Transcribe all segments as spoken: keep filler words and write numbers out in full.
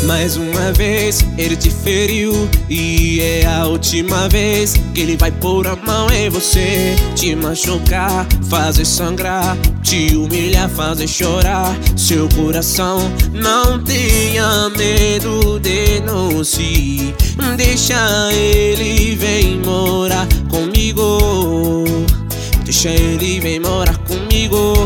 Mais uma vez ele te feriu e é a última vez que ele vai pôr a mão em você, te machucar, fazer sangrar, te humilhar, fazer chorar seu coração. Não tenha medo, denuncie, deixa ele vem morar comigo, deixa ele vem morar comigo.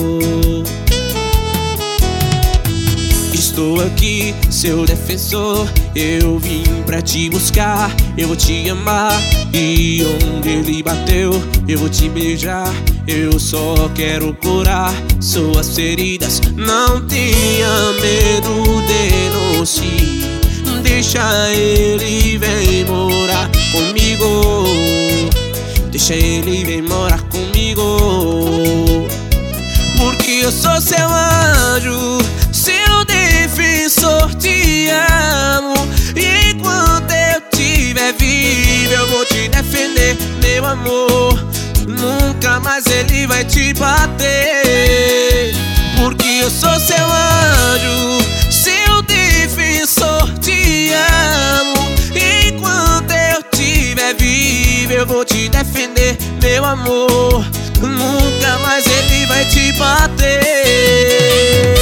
Estou aqui, seu defensor, eu vim pra te buscar, eu vou te amar. E onde ele bateu, eu vou te beijar. Eu só quero curar suas feridas. Não tenha medo, denuncie, deixa ele vem morar comigo, deixa ele vem morar comigo. Porque eu sou seu anjo, seu defensor, te amo. E enquanto eu estiver vivo, eu vou te defender, meu amor. Nunca mais ele vai te bater. Porque eu sou seu anjo, seu defensor, te amo. E enquanto eu estiver vivo, eu vou te defender, meu amor. Nunca mais ele vai te bater.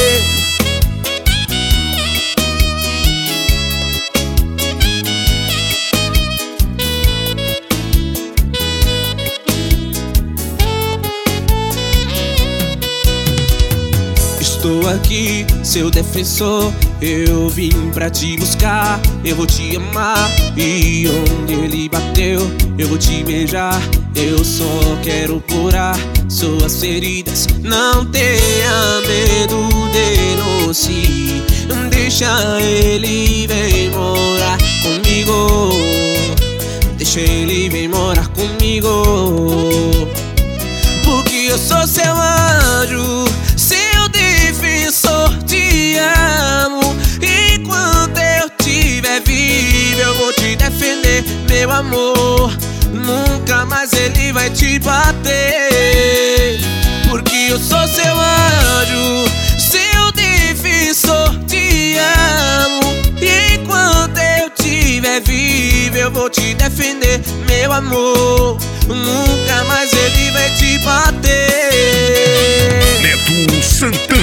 Estou aqui, seu defensor, eu vim pra te buscar, eu vou te amar. E onde ele bateu, eu vou te beijar. Eu só quero curar suas feridas. Não tenha medo, denuncie, deixa ele vem morar comigo, deixa ele vem morar comigo. Porque eu sou seu anjo, seu defensor, te amo. E enquanto eu estiver vivo, eu vou te defender, meu amor. Nunca mais ele vai te bater. Porque eu sou seu anjo, seu defensor, te amo. E enquanto eu estiver vivo, eu vou te defender, meu amor. Nunca mais ele vai te bater. Neto Santana.